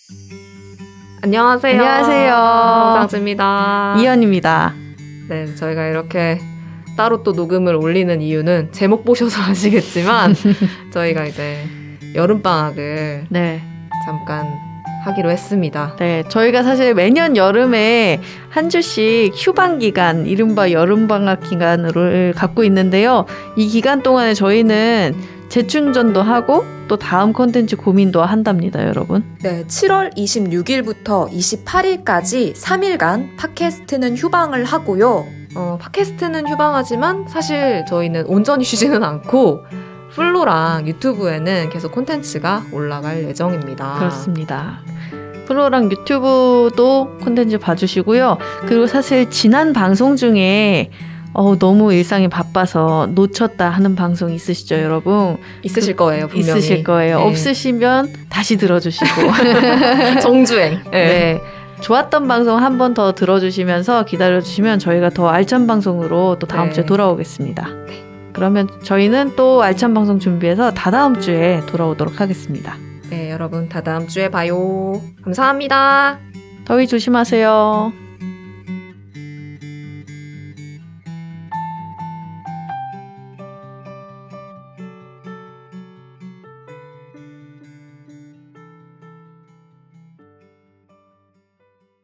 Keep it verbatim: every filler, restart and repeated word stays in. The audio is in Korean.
안녕하세요. 안녕하세요. 상주입니다. 이현입니다. 네, 저희가 이렇게 따로 또 녹음을 올리는 이유는 제목 보셔서 아시겠지만 저희가 이제 여름방학을 네. 잠깐 하기로 했습니다. 네, 저희가 사실 매년 여름에 한 주씩 휴방 기간, 이른바 여름방학 기간을 갖고 있는데요. 이 기간 동안에 저희는 재충전도 하고 또 다음 콘텐츠 고민도 한답니다, 여러분. 네, 칠월 이십육일부터 이십팔일까지 삼 일간 팟캐스트는 휴방을 하고요. 어, 팟캐스트는 휴방하지만 사실 저희는 온전히 쉬지는 않고 플로랑 유튜브에는 계속 콘텐츠가 올라갈 예정입니다. 그렇습니다. 플로랑 유튜브도 콘텐츠 봐주시고요. 그리고 사실 지난 방송 중에 어, 너무 일상이 바빠서 놓쳤다 하는 방송 있으시죠, 여러분? 있으실 그, 거예요, 분명히. 있으실 거예요. 네. 없으시면 다시 들어주시고. 정주행. 네. 네. 좋았던 방송 한 번 더 들어주시면서 기다려주시면 저희가 더 알찬 방송으로 또 다음 네. 주에 돌아오겠습니다. 네. 그러면 저희는 또 알찬 방송 준비해서 다다음 주에 돌아오도록 하겠습니다. 네, 여러분 다 다음 주에 봐요. 감사합니다. 더위 조심하세요.